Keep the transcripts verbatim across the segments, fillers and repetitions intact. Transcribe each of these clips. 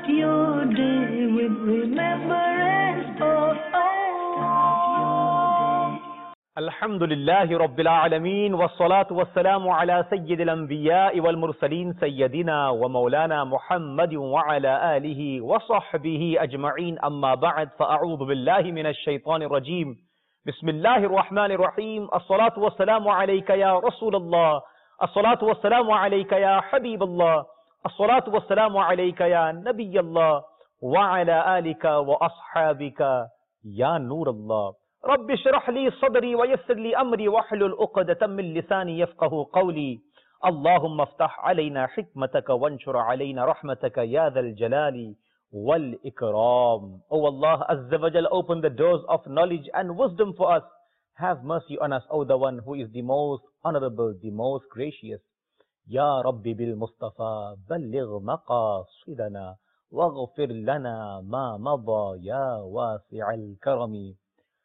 Start your day with remembrance of Allah. Alhamdulillahi Rabbil Alameen, wassalatu wassalamu ala sayyidil anbiya'i wal mursaleen sayyidina wa maulana Muhammadin wa ala alihi wa sahbihi ajma'een, amma ba'd, fa'a'udhu billahi minash shaitanir rajeem. Bismillahir rahmanir rahim. As-salatu wassalamu alayka ya Rasulallah. As-salatu wassalamu alayka ya Habiballah. As-salatu wassalamu alayka ya Nabiyallah. Wa ala alika wa ashabika ya Nurallah. رب اشرح لي صدري ويسر لي أمري واحلل عقدة من لساني يفقه قولي. اللهم افتح علينا حكمتك وانشر علينا رحمتك يا ذا الجلال والإكرام. O Allah Azza wa Jal, open the doors of knowledge and wisdom for us. Have mercy on us, O the one who is the most honorable, the most gracious. Ya Rabbi bil Mustafa balligh maqasidana waghfir lana ma mada ya wasi'al karami.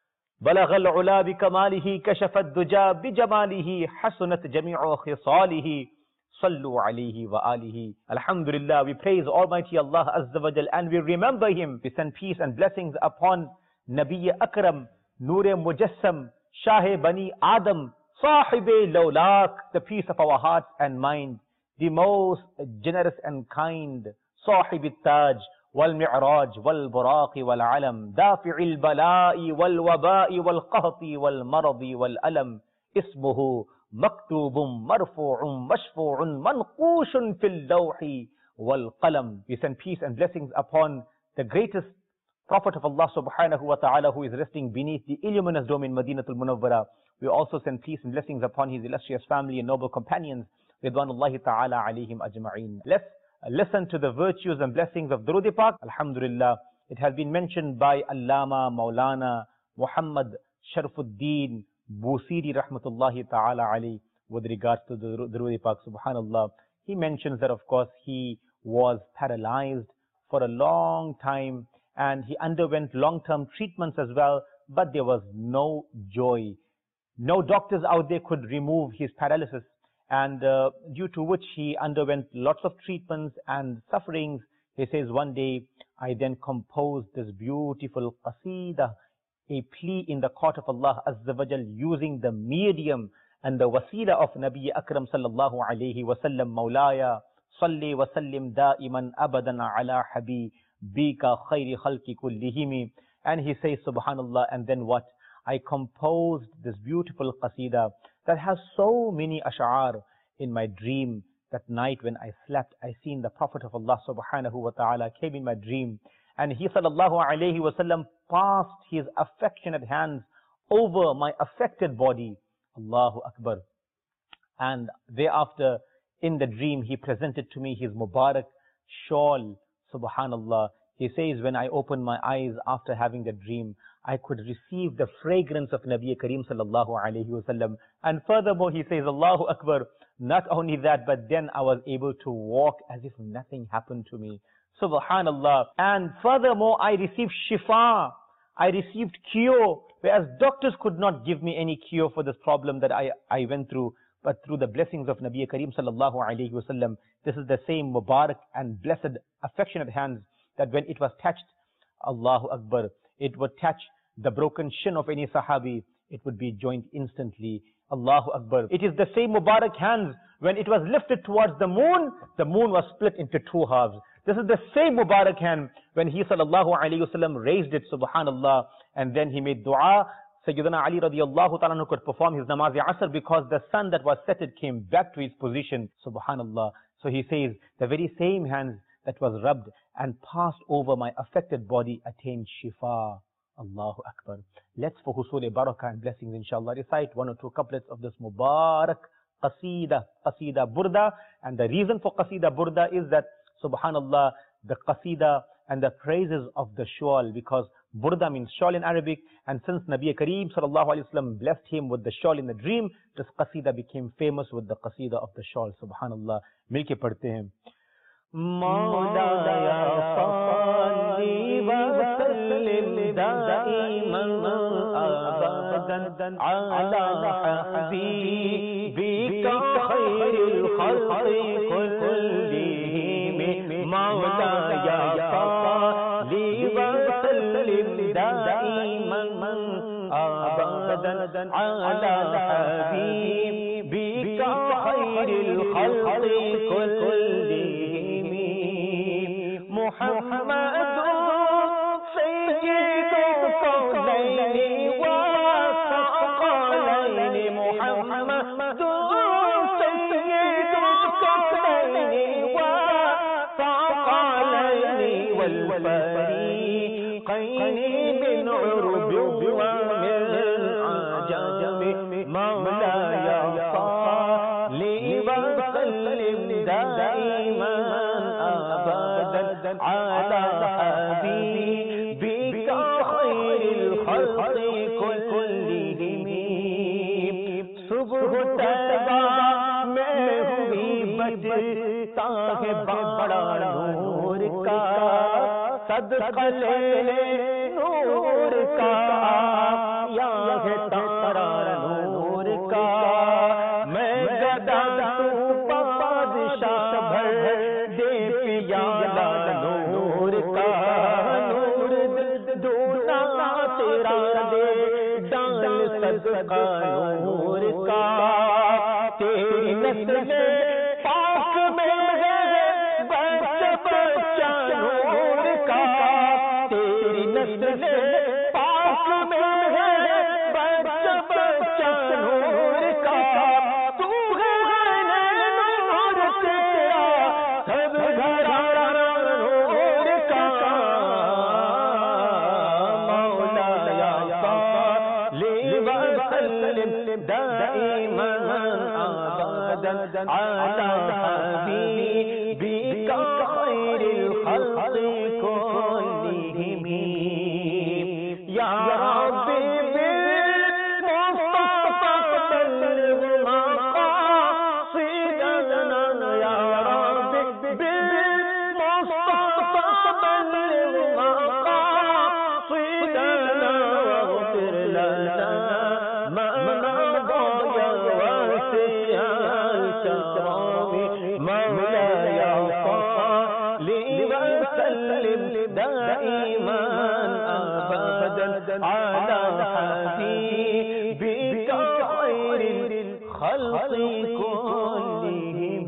بلغ العلا بكماله كشف الدجى بجماله حسنت جميع خصاله صلوا عليه وآله. Alhamdulillah, we praise Almighty Allah Azza wa Jal and we remember Him. We send peace and blessings upon Nabi Akram, Noor-e Mujassam, Shah-e Bani Adam, Sahib-e Lawlak, the peace of our hearts and mind, the most generous and kind, Sahib-e Taj, والمعراج والبراق والعلم دافع البلاء والوباء والقهط والمرض والألم اسمه مكتوب مرفوع مشفوع منقوش في اللوح والقلم. We send peace and blessings upon the greatest Prophet of Allah subhanahu wa ta'ala who is resting beneath the illuminous dome in Madinatul Munawwara. We also send peace and blessings upon his illustrious family and noble companions ridwanullahi ta'ala alayhim ajma'een. Let's listen to the virtues and blessings of Durud Pak. Alhamdulillah, it has been mentioned by Allama Maulana Muhammad Sharfuddin Busiri rahmatullahi ta'ala alayhi with regards to the Durud Pak. Subhanallah, he mentions that of course he was paralyzed for a long time and he underwent long-term treatments as well, but there was no joy. No doctors out there could remove his paralysis, and uh, due to which he underwent lots of treatments and sufferings. He says, one day I then composed this beautiful qasidah, a plea in the court of Allah Azza wa Jal, using the medium and the wasila of Nabi Akram sallallahu alayhi wa sallam. Mawlaya salli wa sallim da'iman abadan ala habibika khayri khalki kullihimi. And he says, subhanallah, and then what? I composed this beautiful qasidah that has so many ash'ar. In my dream that night when I slept, I seen the Prophet of Allah subhanahu wa ta'ala came in my dream, and he sallallahu alayhi wa sallam passed his affectionate hands over my affected body. Allahu Akbar. And thereafter in the dream he presented to me his Mubarak shawl. Subhanallah. He says, when I opened my eyes after having the dream, I could receive the fragrance of Nabi Kareem sallallahu alayhi wa sallam. And furthermore, he says, Allahu Akbar, not only that, but then I was able to walk as if nothing happened to me. Subhanallah. And furthermore, I received shifa. I received cure, whereas doctors could not give me any cure for this problem that I, I went through. But through the blessings of Nabi Kareem sallallahu alayhi wa sallam, this is the same Mubarak and blessed affectionate hands that when it was touched, Allahu Akbar, it would touch the broken shin of any Sahabi, it would be joined instantly. Allahu Akbar. It is the same Mubarak hands, when it was lifted towards the moon, the moon was split into two halves. This is the same Mubarak hand, when he sallallahu alayhi wa sallam raised it, subhanallah, and then he made dua. Sayyidina Ali radiallahu ta'ala could perform his namaz asr because the sun that was set, it came back to its position, subhanallah. So he says, the very same hands that was rubbed and passed over my affected body attained shifa. Allahu Akbar. Let's, for husul barakah and blessings, inshallah, recite one or two couplets of this Mubarak qasida, qasida burda. And the reason for qasida burda is that, subhanallah, the qasida and the praises of the shawl, because burda means shawl in Arabic, and since Nabi Kareem sallallahu alayhi wa sallam blessed him with the shawl in the dream, this qasida became famous with the qasida of the shawl. Subhanallah. Milke padhte hain. Mawlaya salli wa sallim da'iman abadan ala habibika khayril khalqi kullihim. Mawlaya على حبيبك خير الخلق كلهم محمد سيد الكونين والثقلين محمد سيد الكونين والثقلين والفريقين من عرب ومن عجم مولاي صل وسلم دائما ابدا على حبيبك خير الخلق كلهم صبح طیبہ میں ہوئی بجتا ہے بڑا نور کا صدقہ لے نور کا یا ہے تارا نور کا میں گدا تو بادشاہ بھر دے پیالہ نور کا نور دونا تیرا دے ڈال صدقہ نور کا تیری نسل پاک میں ہے بچہ بچہ نور کا تیری نسل پاک میں ہے بچہ بچہ نور کا تو ہے نور تیرا سب گھرانا نور کا مولایا صلی وسلم دائما ابدا على حبيبك خير الخلق كلهم يا ربي بالمصطفى بلغ مقاصدنا يا ربي بالمصطفى بلغ مقاصدنا واغفر لنا ما مضى يا واسع الكرم مولاي صل وسلم دائما ابدا على حبيبك خير الخلق كلهم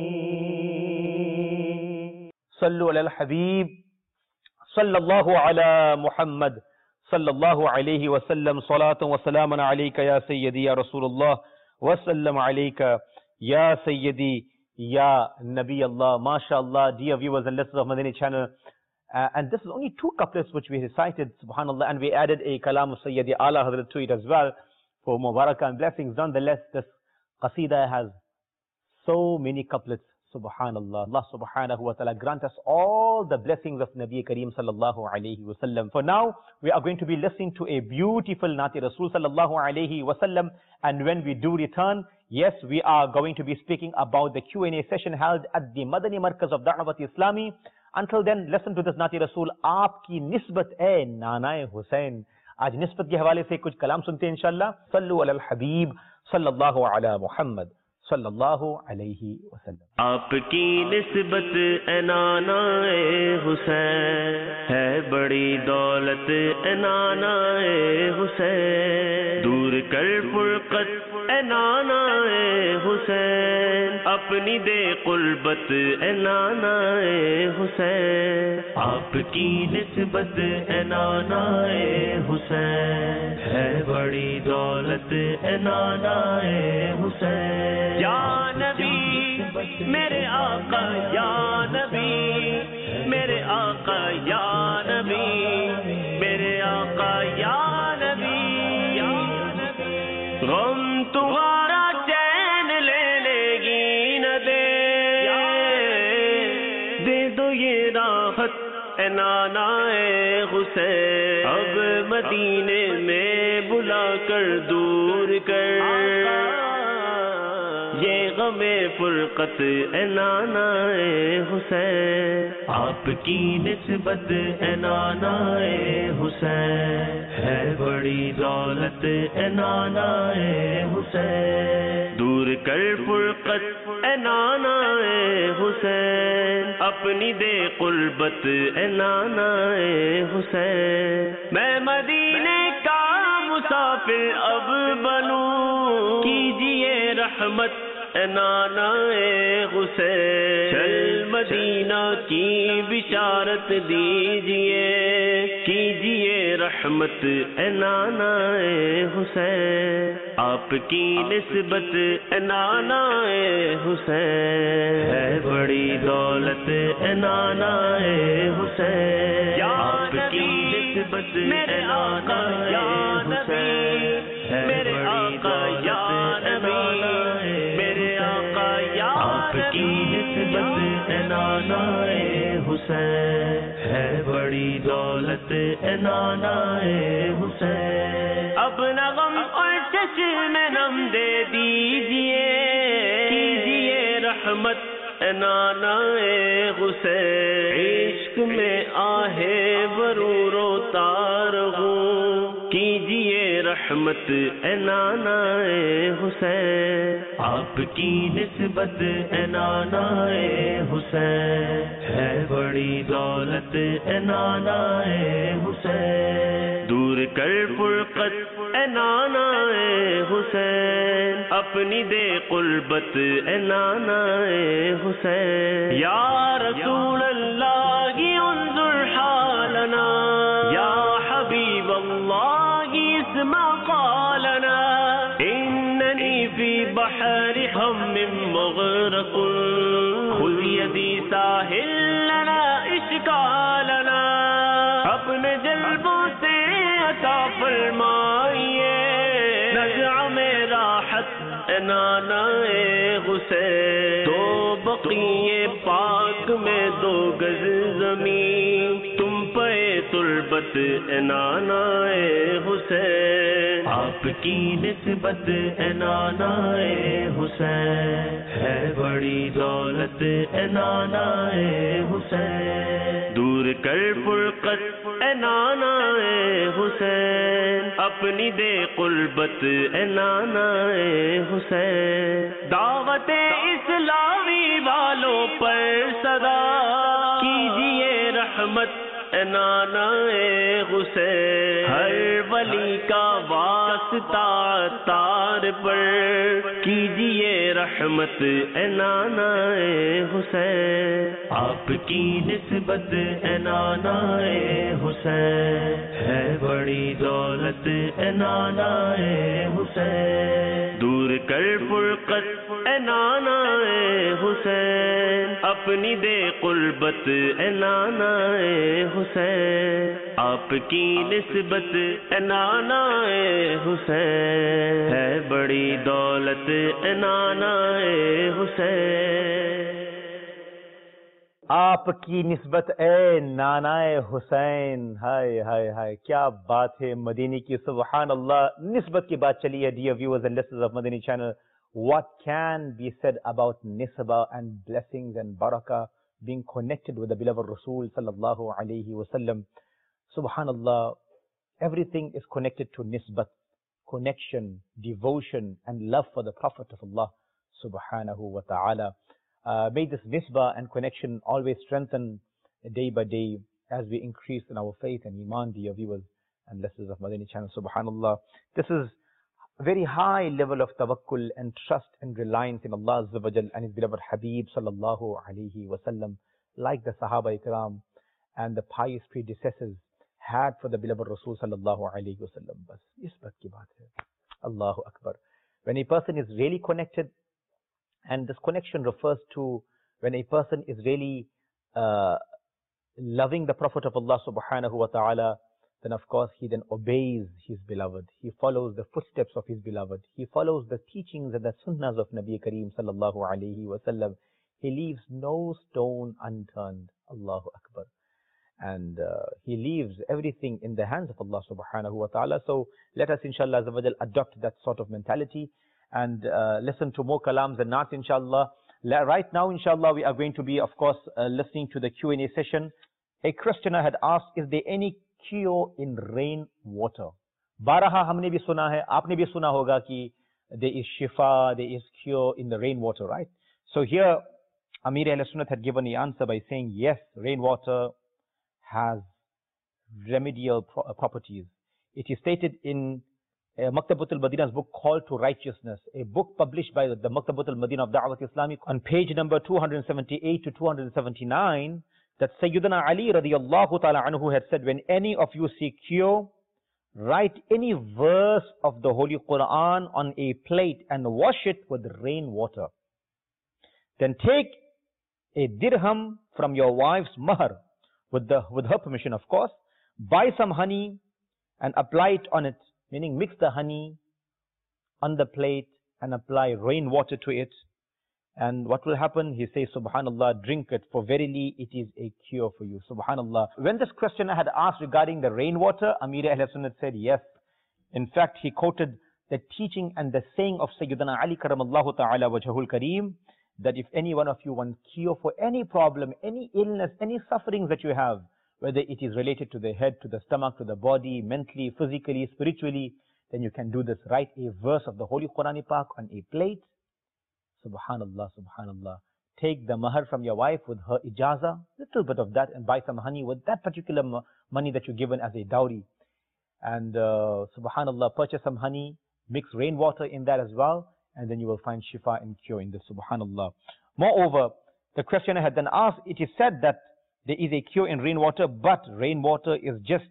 صلوا على الحبيب صلى الله على محمد صلی اللہ علیہ وسلم صلاۃ و سلام علیک یا سیدی یا رسول اللہ وسلم علیک یا سیدی یا نبی اللہ. MashaAllah, dear viewers and listeners of Madani channel, uh, and this is only two couplets which we recited, subhanallah, and we added a kalam of Sayyidi Ala Hazrat to it as well for mubarakah and blessings. Nonetheless, this qasida has so many couplets. Subhanallah. Allah subhanahu wa ta'ala grant us all the blessings of Nabi Kareem sallallahu alayhi wa sallam. For now, we are going to be listening to a beautiful Nati Rasul sallallahu alayhi wa sallam. And when we do return, yes, we are going to be speaking about the Q and A session held at the Madani Markaz of Da'wat Islami. Until then, listen to this Nati Rasul. Aapki nisbat e Nanae Hussain. Aaj nisbat ke hawale se kuch kalam sunte hain inshallah. Sallu ala al-Habib sallallahu ala Muhammad صلی اللہ علیہ وسلم. آپ کی نسبت اے نانا حسین ہے بڑی دولت اے نانا حسین دور کر فرقت اے نانا حسین اپنی دے قربت اے نانا حسین آپ کی نسبت اے نانا حسین ہے بڑی دولت اے نانا حسین. یا نبی میرے آقا یا نبی میرے آقا یا نبی میرے آقا یا نبی غم تمہارا چین لے لے گی نہ دے دے دو یہ راحت اے نانا حسین اب مدینے میں بلا کر دور کر یہ غم فرقت اے نانا حسین آپ کی نسبت اے نانا حسین ہے بڑی دولت اے نانا حسین دور کر فرقت اے نانا حسین اپنی دے قربت اے نانا حسین میں مدینے کا مسافر اب بنوں کیجئے رحمت نانا حسین چل مدینہ کی بشارت دیجئے کیجئے رحمت نانا حسین آپ کی نسبت نانا حسین ہے بڑی دولت نانا حسین آپ کی نسبت نانا حسین ہے بڑی دولت نانا آپ کی نسبت نانا حسین ہے بڑی دولت نانا حسین اب نہ غم اور چشم نم دے دیجئے کیجئے رحمت نانا حسین عشق میں آہے برو روتا رہوں کیجئے رحمت نانا حسین آپ کی نسبت نانا حسین ہے بڑی دولت نانا حسین دور کر فرقت نانا حسین اپنی دے قربت نانا حسین یا رسول اللہ انظر حالنا یا حبیب اللہ اسمع قالنا اننی فی بحر ہم مغرق خذ یدی ساحل لنا اشکالنا اپنے جلبوں سے عطا فرمائیے نزع میں راحت نانا حسین دو بقیے پاک میں دو گز زمین تم پہ تربت نانا حسین آپ کی نسبت نانا حسین ہے بڑی دولت نانا حسین دور کر فرقت نانا حسین اپنی دے قربت نانا حسین دعوت اسلامی والوں پر صدا کیجئے رحمت نانا حسین ہر ولی کا واسطہ تار پر کیجئے رحمت نانا حسین آپ کی نسبت نانا حسین ہے بڑی دولت نانا حسین دور کر فرقت نانا حسین اپنی دے قربت نانا حسین آپ کی نسبت نانا حسین ہے بڑی دولت نانا حسین آپ کی نسبت اے نانا حسین ہائے ہائے ہائے کیا بات ہے مدینی کی سبحان اللہ نسبت کی بات چلی ہے dear viewers and listeners of Madani channel. What can be said about nisbah and blessings and barakah being connected with the beloved Rasul sallallahu alayhi wa sallam. Subhanallah, everything is connected to nisbat, connection, devotion and love for the Prophet of Allah subhanahu wa ta'ala. Uh, may this nisbah and connection always strengthen day by day as we increase in our faith and iman, dear viewers and listeners of Madani channel. Subhanallah, this is a very high level of tawakkul and trust and reliance in Allah Azza wa Jal and His beloved Habib sallallahu alayhi wa sallam, like the Sahaba Ikram and the pious predecessors had for the beloved Rasul sallallahu alayhi wa sallam. Bas, nisbat ki baat hai. Allahu Akbar. When a person is really connected, and this connection refers to when a person is really uh, loving the Prophet of Allah subhanahu wa ta'ala, then of course he then obeys his beloved. He follows the footsteps of his beloved. He follows the teachings and the sunnahs of Nabi Kareem sallallahu alayhi wa sallam. He leaves no stone unturned. Allahu Akbar. And uh, he leaves everything in the hands of Allah subhanahu wa ta'ala. So let us inshallah adopt that sort of mentality and uh, listen to more kalams and naats inshallah. Right now inshallah we are going to be of course uh, listening to the Q and A session. A questioner had asked, is there any cure in rain water? Baraha humne bhi suna hai, aapne bhi suna hoga ki there is shifa, there is cure in the rainwater, right? So here Amir Ahl-Sunnat had given the answer by saying yes, rainwater has remedial pro properties. It is stated in uh, Maktabatul Madina's book Call to Righteousness, a book published by the Maktabatul Madina of Da'wat Islami on page number two seventy-eight to two seventy-nine, that Sayyidina Ali radiallahu ta'ala anhu had said, when any of you seek cure, write any verse of the Holy Quran on a plate and wash it with rainwater. Then take a dirham from your wife's mahr, with, the, with her permission of course, buy some honey and apply it on it, meaning mix the honey on the plate and apply rainwater to it. And what will happen? He says, Subhanallah, drink it, for verily it is a cure for you. Subhanallah. When this questioner had asked regarding the rainwater, Amir Ahl Sunnah said yes. In fact, he quoted the teaching and the saying of Sayyidina Ali karamallahu ta'ala wajhahul kareem, that if any one of you wants cure for any problem, any illness, any sufferings that you have, whether it is related to the head, to the stomach, to the body, mentally, physically, spiritually, then you can do this. Write a verse of the Holy Quran Pak on a plate. Subhanallah, Subhanallah. Take the mahar from your wife with her ijaza, little bit of that, and buy some honey with that particular money that you're given as a dowry. And uh, Subhanallah, purchase some honey, mix rainwater in that as well, and then you will find shifa and cure in this. Subhanallah. Moreover, the questioner had then asked, it is said that there is a cure in rainwater, but rainwater is just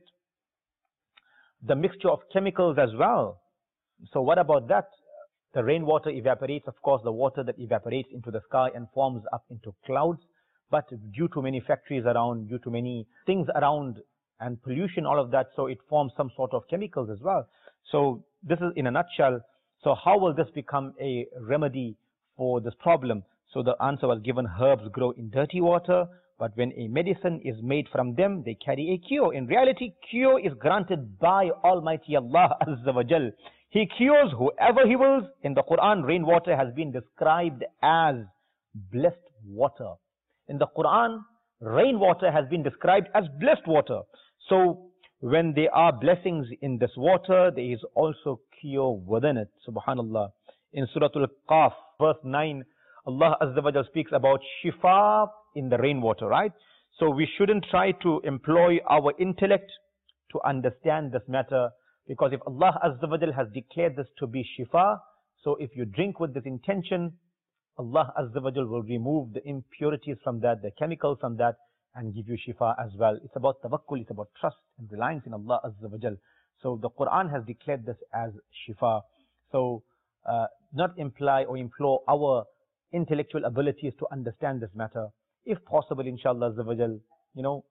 the mixture of chemicals as well. So what about that? The rainwater evaporates, of course, the water that evaporates into the sky and forms up into clouds. But due to many factories around, due to many things around and pollution, all of that, so it forms some sort of chemicals as well. So this is in a nutshell. So how will this become a remedy for this problem? So the answer was given, herbs grow in dirty water, but when a medicine is made from them, they carry a cure. In reality, cure is granted by Almighty Allah Azza wa Jal. He cures whoever He wills. In the Quran, rainwater has been described as blessed water. In the Quran, rainwater has been described as blessed water. So when there are blessings in this water, there is also cure within it. Subhanallah. In Surah Al-Qaf, verse nine, Allah Azza wa Jal speaks about shifa in the rainwater, right? So we shouldn't try to employ our intellect to understand this matter, because if Allah Azza wa Jal has declared this to be shifa, so if you drink with this intention, Allah Azza wa Jal will remove the impurities from that, the chemicals from that, and give you shifa as well. It's about tawakkul, it's about trust and reliance in Allah Azza wa Jal. So the Quran has declared this as shifa. So uh, not imply or implore our intellectual abilities to understand this matter. If possible, inshallah Azza wa Jal, you know,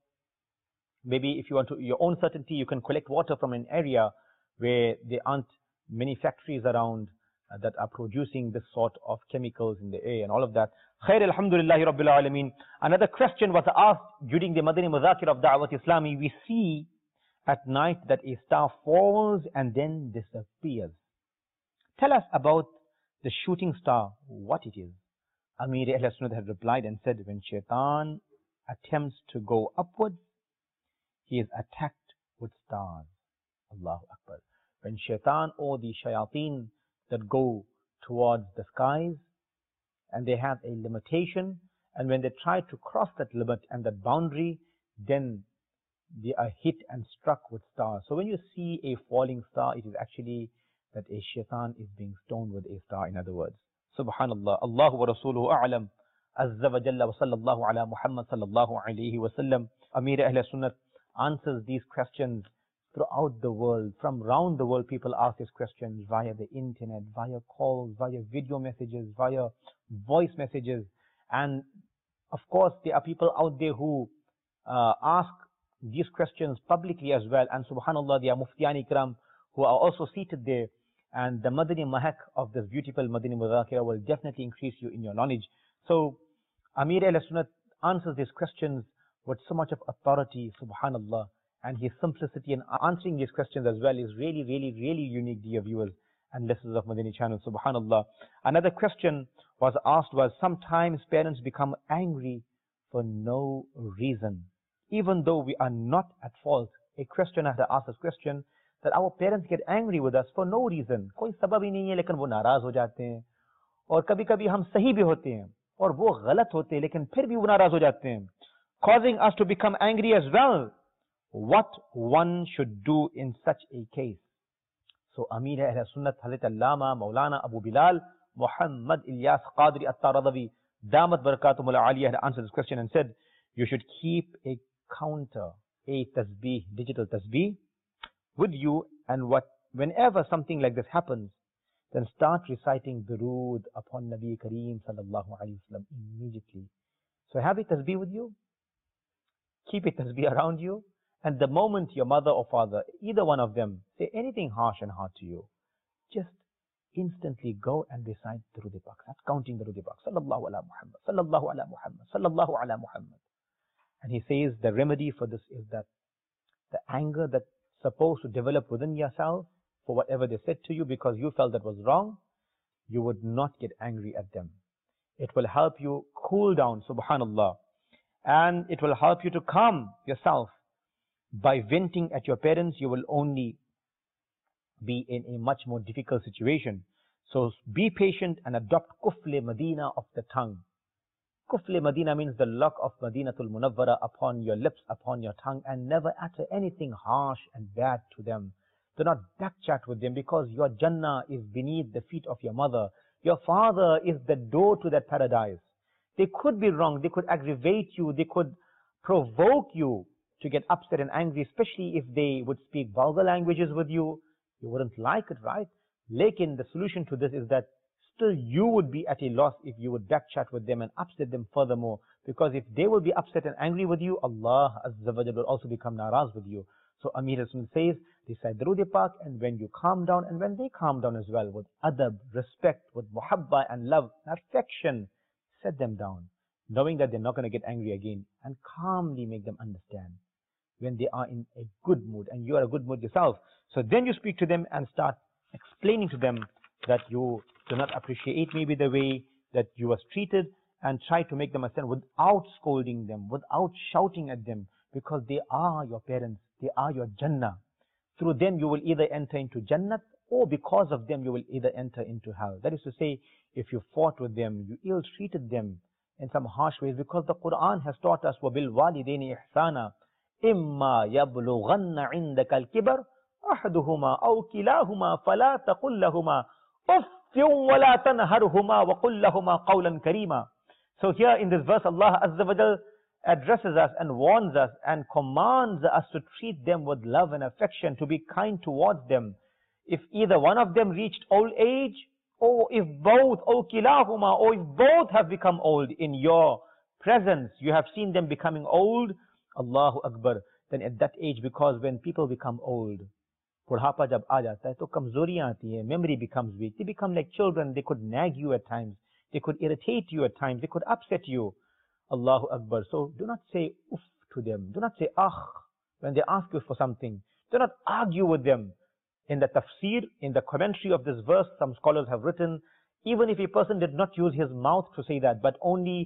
maybe if you want to, your own certainty, you can collect water from an area where there aren't many factories around uh, that are producing this sort of chemicals in the air and all of that. Khair, alhamdulillahi rabbil alameen. Another question was asked during the Madani Mudhakir of Da'wat Islami. We see at night that a star falls and then disappears. Tell us about the shooting star, what it is. Amir Ahl Sunnah had replied and said, when shaitan attempts to go upwards, he is attacked with stars. Allahu Akbar. When shaitan or the shayateen that go towards the skies, and they have a limitation, and when they try to cross that limit and that boundary, then they are hit and struck with stars. So when you see a falling star, it is actually that a shaitan is being stoned with a star, in other words. Subhanallah. Allahu wa Rasuluhu a'lam. Azza wa Jalla wa sallallahu ala Muhammad sallallahu alayhi wa sallam. Amir Ahl Sunnah answers these questions throughout the world. From around the world, people ask these questions via the internet, via calls, via video messages, via voice messages. And of course, there are people out there who uh, ask these questions publicly as well. And subhanallah, there are Muftiyani Ikram who are also seated there. And the Madani Mahak of this beautiful Madani Mudhakira will definitely increase you in your knowledge. So Amir Ahl Sunnah answers these questions with so much of authority, subhanallah. And his simplicity in answering these questions as well is really, really, really unique, dear viewers and listeners of Madani channel, subhanallah. Another question was asked was, sometimes parents become angry for no reason, even though we are not at fault. A questioner had asked this question, that our parents get angry with us for no reason. कोई सबब ही नहीं है, लेकिन वो नाराज हो जाते हैं. और कभी-कभी हम सही भी होते हैं, और वो गलत होते हैं, लेकिन फिर भी वो नाराज हो जाते हैं, causing us to become angry as well. What one should do in such a case? So Amir Ahl Sunnat Hazrat Allama Maulana Abu Bilal Muhammad Ilyas Qadri At-Taradawi Damat Barakatumul Aliyah had answered this question and said, you should keep a counter, a tasbih, digital tasbih with you, and what whenever something like this happens, then start reciting durood upon Nabi Kareem sallallahu alayhi wasallam immediately. So have a tasbih with you, keep a tasbih around you, and the moment your mother or father, either one of them, say anything harsh and hard to you, just instantly go and recite durood pak. That's counting durood pak. Sallallahu ala Muhammad, sallallahu ala Muhammad, sallallahu ala Muhammad. And he says the remedy for this is that the anger that's supposed to develop within yourself for whatever they said to you because you felt that was wrong, you would not get angry at them. It will help you cool down, subhanallah. And it will help you to calm yourself. By venting at your parents, you will only be in a much more difficult situation. So be patient and adopt kufle Medina of the tongue. Kufle Medina means the lock of Madinatul Munawwara upon your lips, upon your tongue, and never utter anything harsh and bad to them. Do not backchat with them because your Jannah is beneath the feet of your mother. Your father is the door to that paradise. They could be wrong, they could aggravate you, they could provoke you to get upset and angry, especially if they would speak vulgar languages with you. You wouldn't like it, right? Lekin, the solution to this is that still you would be at a loss if you would backchat with them and upset them furthermore. Because if they will be upset and angry with you, Allah Azza wa Jalla will also become naraz with you. So Amir Rasul says, recite Durood Pak, and when you calm down, and when they calm down as well, with adab, respect, with muhabba and love, affection, set them down, knowing that they're not going to get angry again, and calmly make them understand when they are in a good mood, and you are a good mood yourself. So then you speak to them and start explaining to them that you do not appreciate maybe the way that you was treated, and try to make them understand without scolding them, without shouting at them, because they are your parents, they are your Jannah. Through them you will either enter into Jannat, or because of them you will either enter into hell. That is to say, if you fought with them, you ill-treated them in some harsh ways, because the Quran has taught us, وَبِالْوَالِدَيْنِ إِحْسَانًا إِمَّا يَبْلُغَنَّ عِنْدَكَ الْكِبَرِ أَحَدُهُمَا أَوْ كِلَاهُمَا فَلَا تَقُلْ لَهُمَا أُفٍّ وَلَا تَنْهَرْهُمَا وَقُلْ لَهُمَا قَوْلًا كَرِيمًا. So here in this verse, Allah Azza wa Jal addresses us and warns us and commands us to treat them with love and affection, to be kind towards them. If either one of them reached old age, or if both, or kilahuma, or if both have become old in your presence, you have seen them becoming old, Allahu Akbar, then at that age, because when people become old, budhapa jab aa jata hai, to kamzoriyan aati hai, memory becomes weak, they become like children, they could nag you at times, they could irritate you at times, they could upset you. Allahu Akbar. So do not say uff to them. Do not say ah when they ask you for something. Do not argue with them. In the tafsir, in the commentary of this verse, some scholars have written, even if a person did not use his mouth to say that, but only,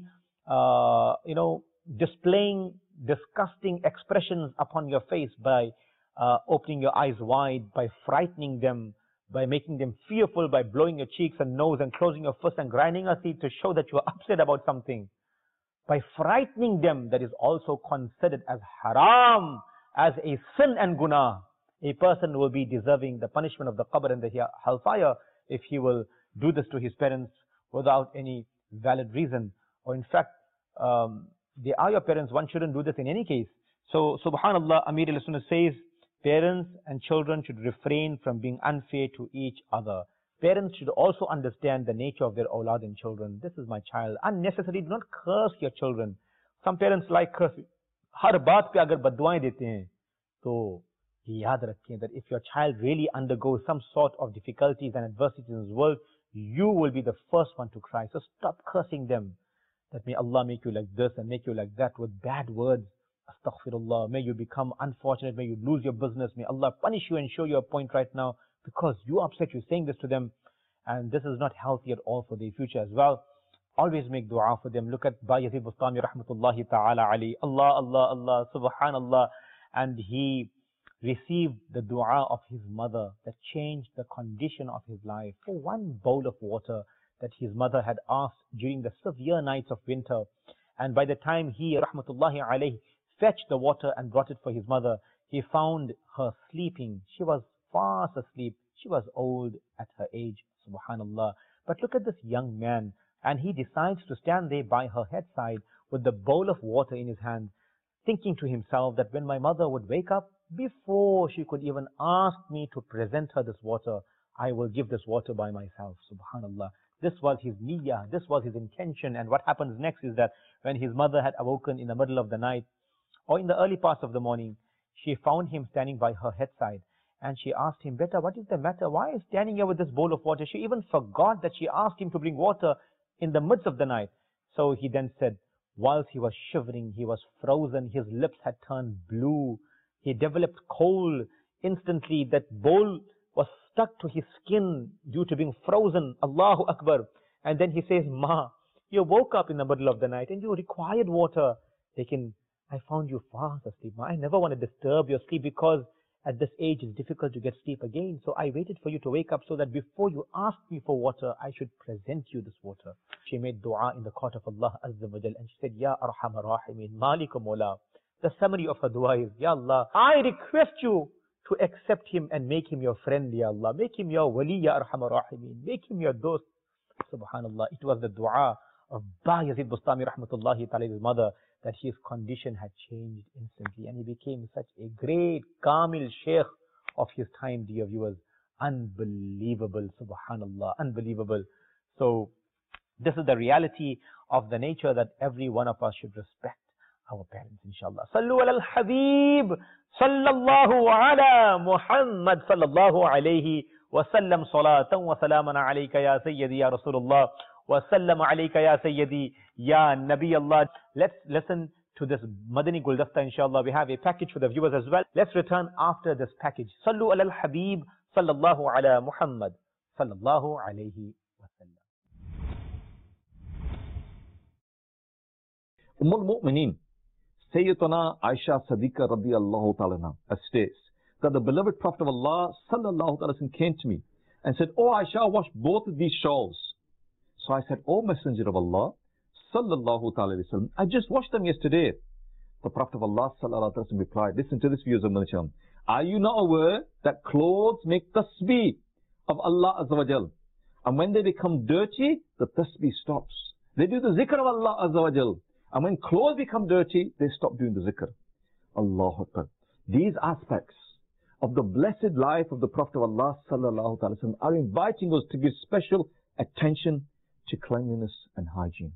uh, you know, displaying disgusting expressions upon your face by uh, opening your eyes wide, by frightening them, by making them fearful, by blowing your cheeks and nose and closing your fists and grinding your teeth to show that you are upset about something. By frightening them, that is also considered as haram, as a sin and guna. A person will be deserving the punishment of the qabr and the hellfire if he will do this to his parents without any valid reason. Or in fact, um, they are your parents, one shouldn't do this in any case. So, subhanallah, Amir al-Sunnah says, parents and children should refrain from being unfair to each other. Parents should also understand the nature of their awlad and children. This is my child. Unnecessarily, do not curse your children. Some parents like cursing. Har baat pe agar badduaएं dete hain, to yaad rakhein that if your child really undergoes some sort of difficulties and adversities in this world, you will be the first one to cry. So stop cursing them. That may Allah make you like this and make you like that with bad words. Astaghfirullah. May you become unfortunate. May you lose your business. May Allah punish you and show you a point right now, because you are upset, you're saying this to them, and this is not healthy at all for their future as well. Always make dua for them. Look at Bayezid Bustami rahmatullahi ta'ala alayhi. Allah, Allah, Allah, subhanallah. And he received the dua of his mother that changed the condition of his life. For one bowl of water that his mother had asked during the severe nights of winter. And by the time he, rahmatullahi alayhi, fetched the water and brought it for his mother, he found her sleeping. She was fast asleep. She was old at her age, subhanallah. But look at this young man, and he decides to stand there by her bedside with the bowl of water in his hand, thinking to himself that when my mother would wake up, before she could even ask me to present her this water, I will give this water by myself, subhanallah. This was his niyyah, this was his intention. And what happens next is that when his mother had awoken in the middle of the night, or in the early parts of the morning, she found him standing by her bedside. And she asked him, "Beta, what is the matter? Why are you standing here with this bowl of water?" She even forgot that she asked him to bring water in the midst of the night. So he then said, whilst he was shivering, he was frozen, his lips had turned blue, he developed cold. Instantly, that bowl was stuck to his skin due to being frozen. Allahu Akbar. And then he says, "Ma, you woke up in the middle of the night and you required water. Lekin, I found you fast asleep, Ma. I never want to disturb your sleep because at this age it's difficult to get sleep again. So I waited for you to wake up so that before you asked me for water, I should present you this water." She made dua in the court of Allah Azza wa Jal, and she said, "Ya Arhamar Rahimin, Malika Mawla." The summary of her dua is, "Ya Allah, I request you to accept him and make him your friend, Ya Allah. Make him your wali, Ya Arhamar Rahimin. Make him your dost." Subhanallah. It was the dua of Ba Yazid Bustami Rahmatullahi Ta'ala, his mother, that his condition had changed instantly and he became such a great Kamil Sheikh of his time, dear viewers. Unbelievable, subhanallah, unbelievable. So this is the reality of the nature that every one of us should respect our parents, inshallah. Sallu ala al-Habib, sallallahu ala Muhammad, sallallahu alayhi wa sallam, salatan wa salaman alayka ya Sayyidi ya Rasulullah. وَسَلَّمَ عَلَيْكَ يَا سَيِّدِي يَا نَبِيَ اللَّهِ. Let's listen to this Madani Guldasta, inshallah. We have a package for the viewers as well. Let's return after this package. Sallu ala al-Habib, sallallahu ala Muhammad, sallallahu alayhi wa sallam. Umm al-Mu'mineen, Sayyiduna Aisha Siddiqa radiyallahu ta'ala states that the beloved Prophet of Allah sallallahu ta'ala came to me and said, "Oh Aisha, wash both of these shawls." So I said, "O Messenger of Allah, sallallahu ta'ala wasallam, I just washed them yesterday." The Prophet of Allah sallallahu ta'ala replied, listen to this, viewers of Manacham. "Are you not aware that clothes make tasbih of Allah Azza wa Jal? And when they become dirty, the tasbih stops. They do the zikr of Allah Azza wa Jal. And when clothes become dirty, they stop doing the zikr." Allahu Akbar. These aspects of the blessed life of the Prophet of Allah sallallahu ta'ala wasallam are inviting us to give special attention to cleanliness and hygiene.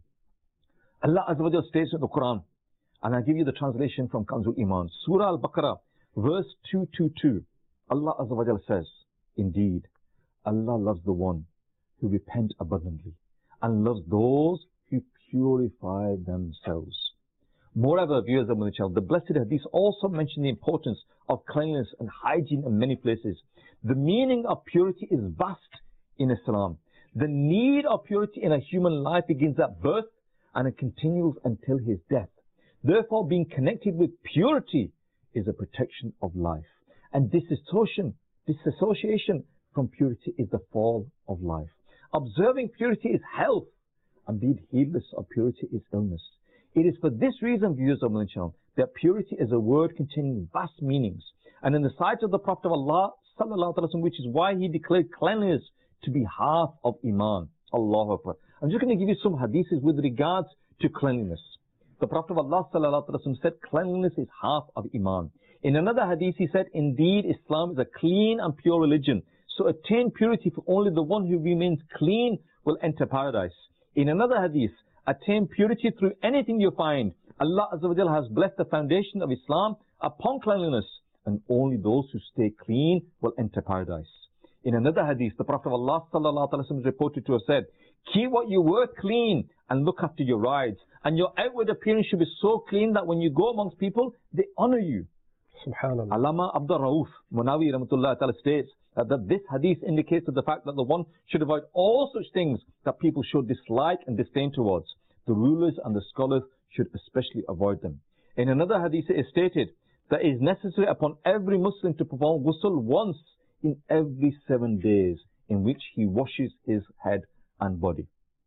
Allah Azza wa Jal states in the Quran, and I give you the translation from Kanzul Iman, Surah Al-Baqarah, verse two twenty-two. Allah Azza wa Jal says, "Indeed, Allah loves the one who repent abundantly and loves those who purify themselves." Moreover, viewers of the channel, the Blessed Hadith also mention the importance of cleanliness and hygiene in many places. The meaning of purity is vast in Islam. The need of purity in a human life begins at birth and it continues until his death. Therefore, being connected with purity is a protection of life. And disassociation, disassociation from purity is the fall of life. Observing purity is health, and being heedless of purity is illness. It is for this reason, viewers of Malaysia, that purity is a word containing vast meanings. And in the sight of the Prophet of Allah, sallallahu alaihi wasallam, which is why he declared cleanliness to be half of Iman. Allahu Akbar. I'm just going to give you some hadiths with regards to cleanliness. The Prophet of Allah sallallahu alaihi wasallam said cleanliness is half of Iman. In another hadith he said, "Indeed, Islam is a clean and pure religion. So attain purity, for only the one who remains clean will enter paradise." In another hadith, "Attain purity through anything you find. Allah Azza wa Jal has blessed the foundation of Islam upon cleanliness, and only those who stay clean will enter paradise." In another hadith, the Prophet of Allah sallallahu alaihi wasallam is reported to have said, "Keep what you were clean and look after your rides. And your outward appearance should be so clean that when you go amongst people, they honor you." Subhanallah. Allama Abdul Rauf Munawi rahmatullah ta'ala states that, that this hadith indicates the fact that the one should avoid all such things that people should dislike and disdain towards. The rulers and the scholars should especially avoid them. In another hadith it is stated that it is necessary upon every Muslim to perform ghusl once in every seven days, in which he washes his head and body.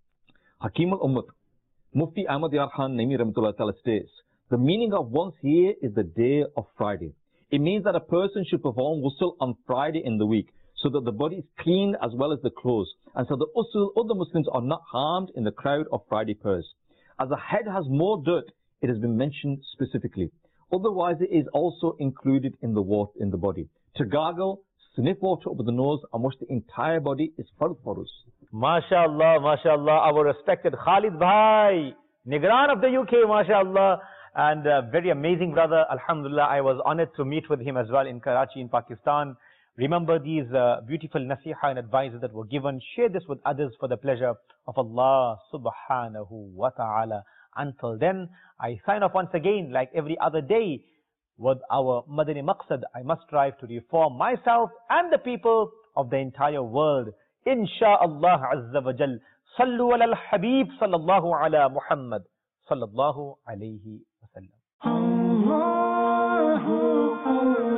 Hakim al-Ummat Mufti Ahmad Yar Khan Naimi rahmatullah ta'ala states, the meaning of once here is the day of Friday. It means that a person should perform ghusl on Friday in the week. so that the body is clean as well as the clothes, and so the other Muslims are not harmed in the crowd of Friday prayers. As the head has more dirt, it has been mentioned specifically. Otherwise, it is also included in the water in the body. To gargle, sniff water over the nose, and wash the entire body is fard for us. MashaAllah, MashaAllah, our respected Khalid Bhai, Nigran of the U K, MashaAllah, and uh, very amazing brother. Alhamdulillah, I was honored to meet with him as well in Karachi, in Pakistan. Remember these uh, beautiful nasiha and advices that were given. Share this with others for the pleasure of Allah subhanahu wa ta'ala. Until then, I sign off once again, like every other day, with our Madani Maqsad. I must strive to reform myself and the people of the entire world. Insha'Allah Azza wa Jal. Sallu ala al-Habib sallallahu ala Muhammad sallallahu alayhi wa sallam. Allahu Allah.